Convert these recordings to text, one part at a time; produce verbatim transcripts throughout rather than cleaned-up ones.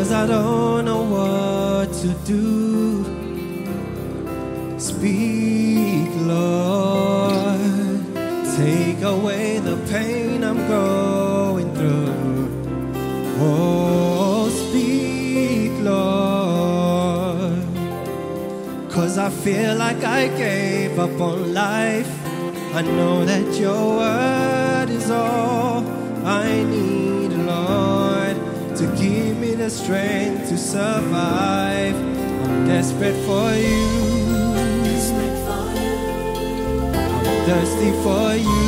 Sometimes I don't know what to do. Speak, Lord, take away the pain I'm going through. Oh, speak, Lord, 'cause I feel like I gave up on life. I know that your word is all I need, Lord, to give me the strength to survive. I'm desperate for you. I'm thirsty for you.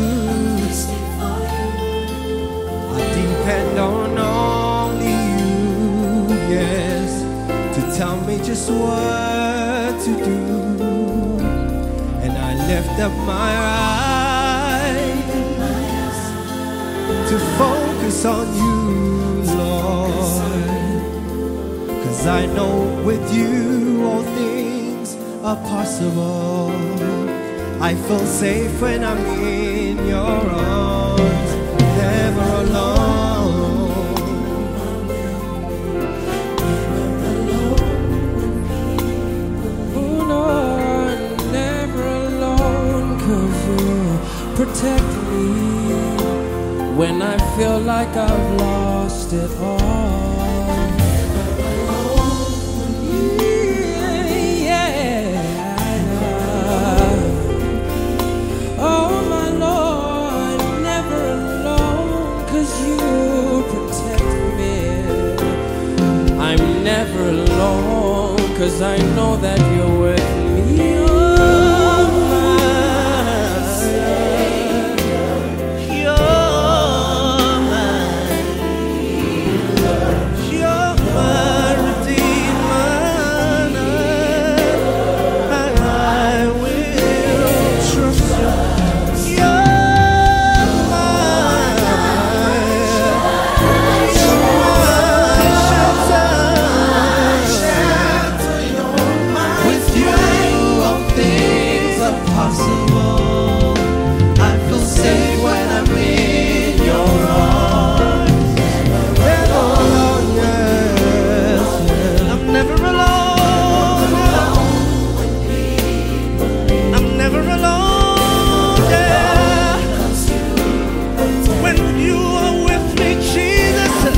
I depend on only you, yes, to tell me just what to do. And I lift up my eyes to focus on you, Lord, 'cause I know with you all things are possible. I feel safe when I'm in your arms, never alone. Oh no, never alone, 'cause you protect me when I feel like I've lost it all. Never alone, 'cause I know that you're with me. Oh, my Savior, you're my healer, you're my Redeemer. I will trust you. You're my, you're my shelter. Possible. I feel safe when I'm in your arms. Never alone, yes, yes. I'm never alone. I'm never alone, yeah. When you are with me, Jesus, I'm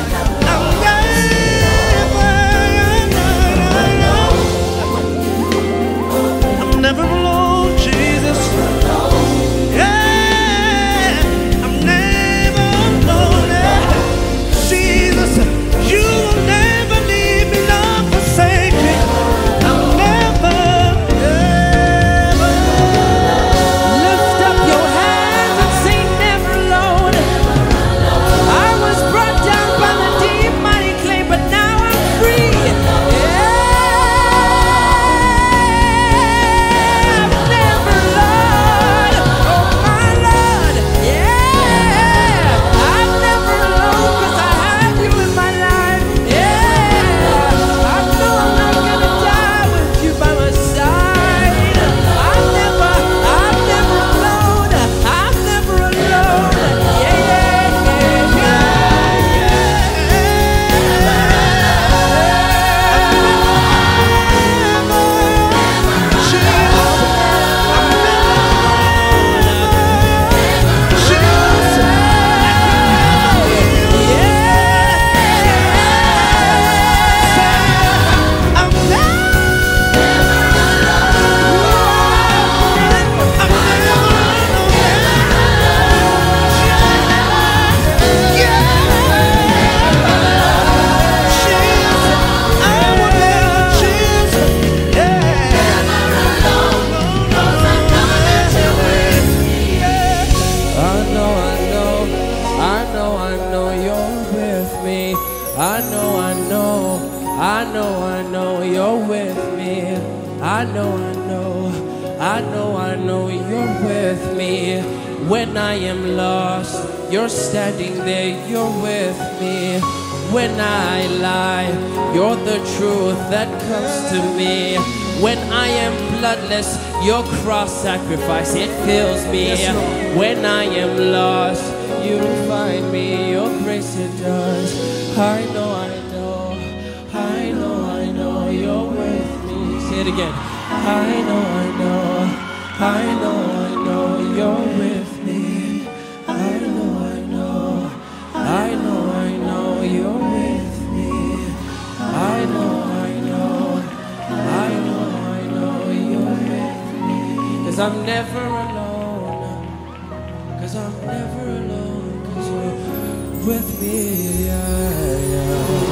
never, I'm never alone. I know, I know, I know, I know you're with me. I know, I know, I know, I know you're with me. When I am lost, you're standing there, you're with me. When I lie, you're the truth that comes to me. When I am bloodless, your cross sacrifice, it fills me. Yes, when I am lost, you find me, your grace it does. I know, I know, it again. I know, I know, I know, I know you're with me. I know, I know, I know, I know you're with me. I know, I know, I know, I know you're with me. Cause I'm never alone. Cause I'm never alone. Cause you're with me. Yeah, yeah.